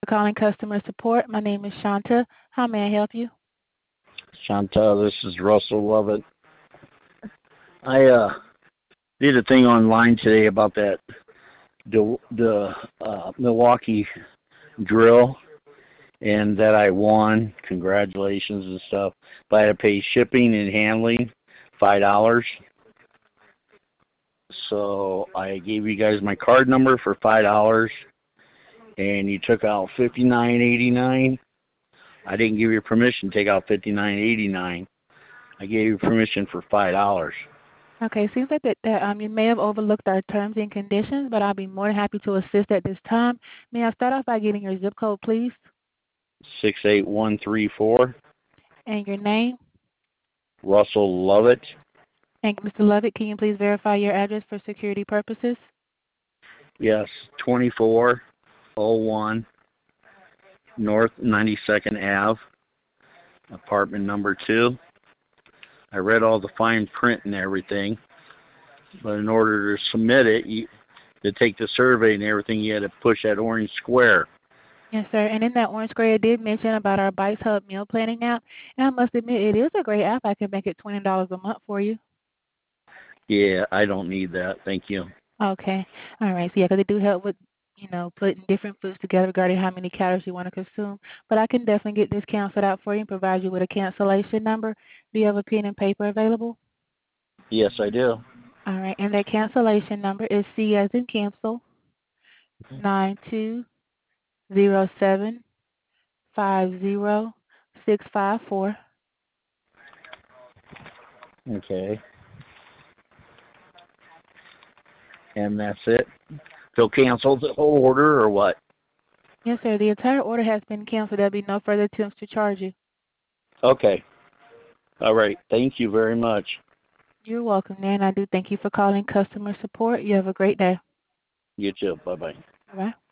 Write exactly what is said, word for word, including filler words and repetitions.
calling customer support. My name is Shanta. How may I help you? Chantal, this is Russell Lovett. I uh, did a thing online today about that the the uh, Milwaukee drill, and that I won. Congratulations and stuff. But I had to pay shipping and handling five dollars. So I gave you guys my card number for five dollars, and you took out fifty nine eighty nine. I didn't give you permission to take out fifty nine eighty nine. I gave you permission for five dollars. Okay, seems like that, that um you may have overlooked our terms and conditions, but I'll be more than happy to assist at this time. May I start off by getting your zip code, please, Six eight one three four. and your name? Russell Lovett. And Mister Lovett, can you please verify your address for security purposes? Yes, twenty four oh one North ninety second Ave, apartment number two. I read all the fine print and everything, but in order to submit it, you, to take the survey and everything, you had to push that orange square. Yes, sir. And in that orange square, it did mention about our Bites Hub meal planning app. And I must admit, it is a great app. I can make it twenty dollars a month for you. Yeah, I don't need that. Thank you. Okay. All right. So, yeah, because it do help with, you know, putting different foods together regarding how many calories you want to consume. But I can definitely get this canceled out for you and provide you with a cancellation number. Do you have a pen and paper available? Yes, I do. All right. And that cancellation number is C as in cancel, nine two zero seven five zero six five four. Okay. And that's it. So cancel the whole order or what? Yes, sir. The entire order has been canceled. There'll be no further attempts to charge you. Okay. All right. Thank you very much. You're welcome, man. I do thank you for calling customer support. You have a great day. You too. Bye-bye. Bye-bye.